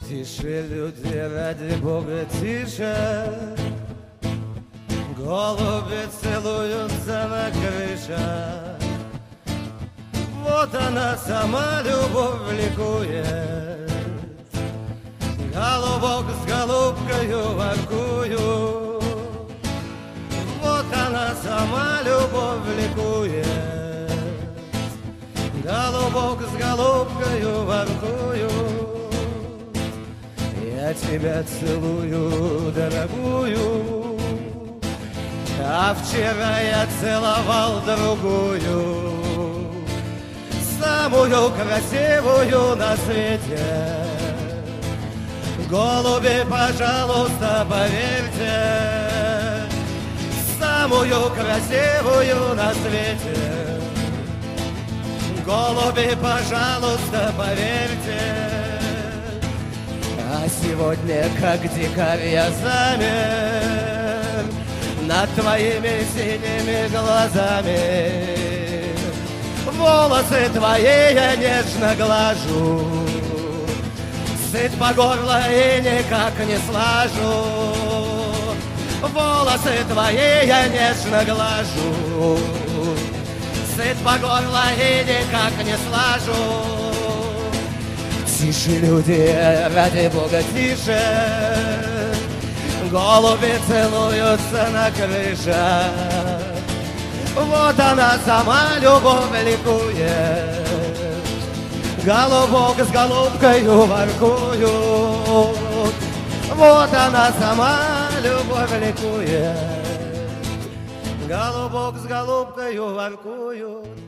Тише, люди, ради Бога, тише. Голуби целуются на крышах. Вот она сама, любовь ликует. Голубок с голубкою воркуют. Вот она сама, любовь ликует. Голубок с голубкою воркуют. Я тебя целую, дорогую, а вчера я целовал другую, самую красивую на свете. Голуби, пожалуйста, поверьте, самую красивую на свете. Голуби, пожалуйста, поверьте. А сегодня, как дикарь, я замер над твоими синими глазами. Волосы твои я нежно глажу, сыт по горло и никак не слажу. Волосы твои я нежно глажу, сыт по горло и никак не слажу. Тише, люди, ради Бога, тише. Голуби целуются на крышах. Вот она сама, любовь ликует. Голубок с голубкою воркуют. Вот она сама, любовь ликует. Голубок с голубкою воркуют.